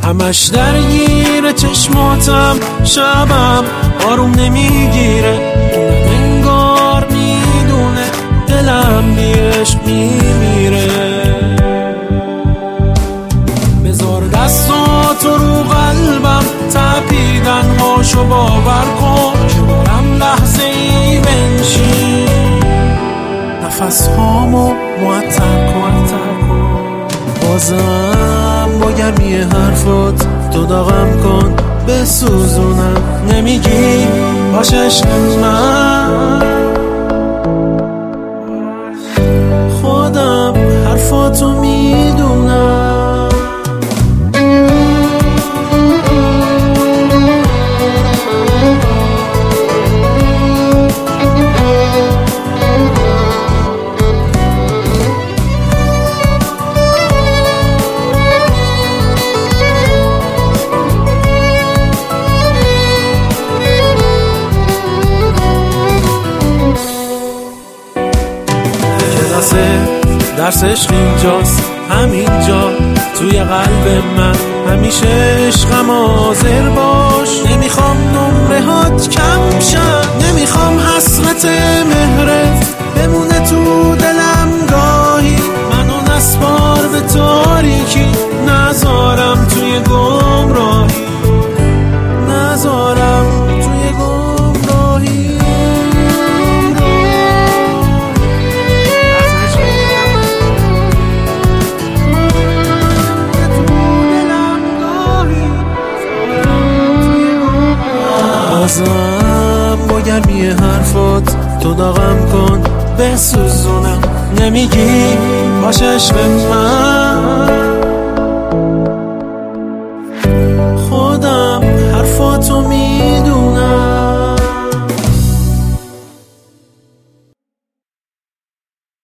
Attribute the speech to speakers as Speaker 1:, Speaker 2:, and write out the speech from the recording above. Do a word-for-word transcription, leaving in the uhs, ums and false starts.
Speaker 1: همش درگیر چشماتم، شبم آروم نمیگیره، اونم انگار میدونه دلم بی عشق میمیره. بذار دستاتو رو قلبم، تپیدن هاشو باور کن که بارم لحظه ای بنشین، نفس هامو معطر کن. بازم با گرمی حرفات تو داغم کن، بسوزونم نمیگی باش عشق من. خودم حرفاتو میدونم. درس عشق اینجاست، همینجا توی قلب من، همیشه عشقم حاضر باش. نمیخوام نمره هات کم شد، نمیخوام حسرت مهرت بمونه تو دلم گاهی، منو نسپار به تاریکی، نذارم توی گمراهی، نذارم توی گمراهی. بازم با گرمی حرفات تو داغم کن، بسوزونم نمیگی باش عشق من.